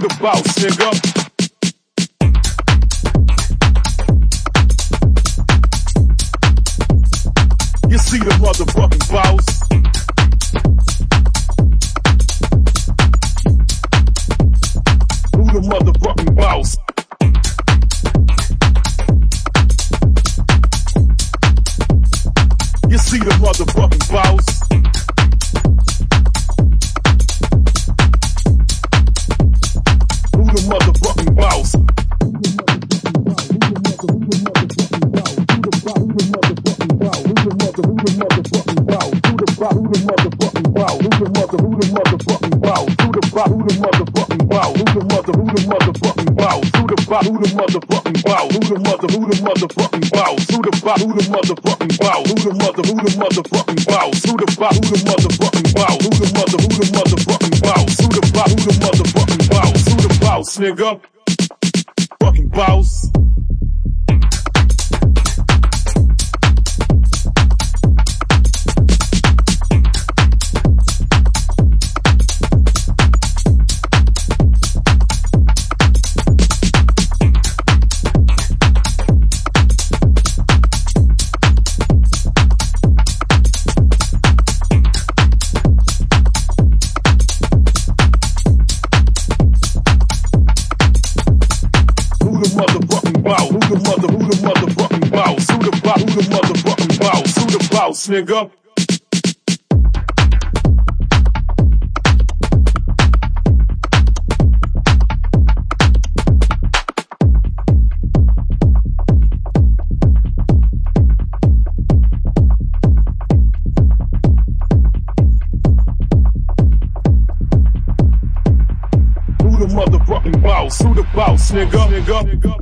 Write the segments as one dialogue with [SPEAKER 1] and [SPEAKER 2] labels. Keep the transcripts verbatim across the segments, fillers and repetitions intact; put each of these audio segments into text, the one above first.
[SPEAKER 1] the boss, nigga? You see the motherfucking boss? Who the motherfucking boss? You see the motherfucking boss? Who the motherfucking boss? Who the motherfucking bow? Who the mother? Who the motherfucking bow? Who the bow? Who the motherfucking bow? Who the mother? Who the motherfucking bow? Who the bow? Who the motherfucking bow? Who the mother? Who the motherfucking bow? Who the bow? Who the motherfucking bow? Who the boss, nigga? Fucking boss. Nigga. Who the motherfucking boss? Who the boss, nigga? Nigga.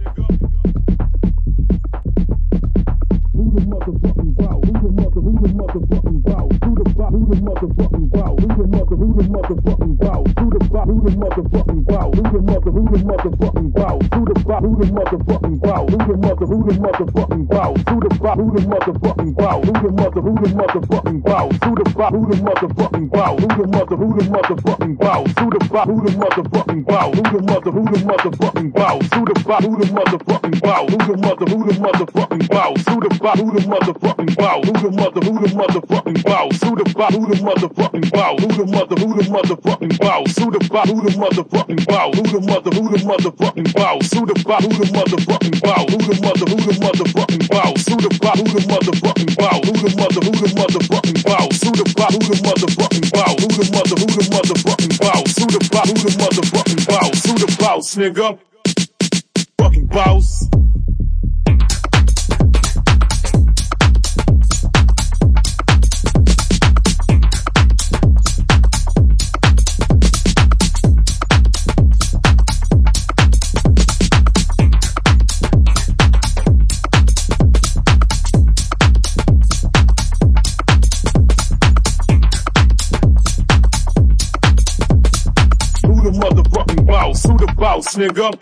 [SPEAKER 1] Who the motherfucking bow? Who the mother? Who the motherfucking bow? Who the bow? Who the motherfucking bow? Who the mother? Who the motherfucking bow? Who the bow? Who the motherfucking bow? Who the mother? Who the motherfucking bow? Who the bow? Who the motherfucking bow? Who the mother? Who the motherfucking bow? Who the bow? Who the motherfucking bow? Who the mother? Who the motherfucking bow? Who the bow? Who the motherfucking bow? Who the mother? Who the motherfucking bow? Who the bow? Who the motherfucking bow? Who the mother? Who the motherfucking bow? Who the bow? Who the motherfucking bow? Who the mother? Who the motherfucking bow? Who the bow? Who the motherfucking bow? Who the mother? Who the motherfucking bow? Who the bow? Who the motherfucking bow? Who the mother? Who the motherfucking bow? Who the bow? Who the motherfucking bow? Who the boss, nigga? Fucking boss. Who the boss, nigga?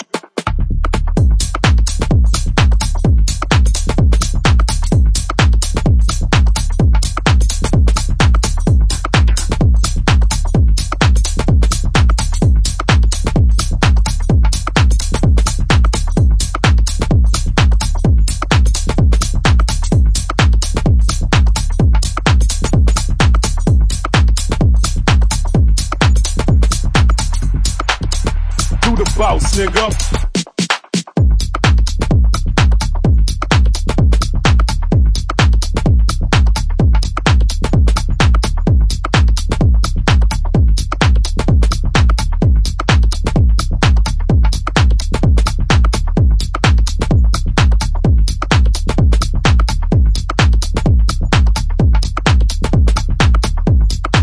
[SPEAKER 1] Boss, nigga.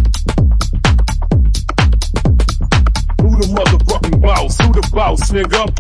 [SPEAKER 1] Who the motherfucking boss? Who the boss, nigga?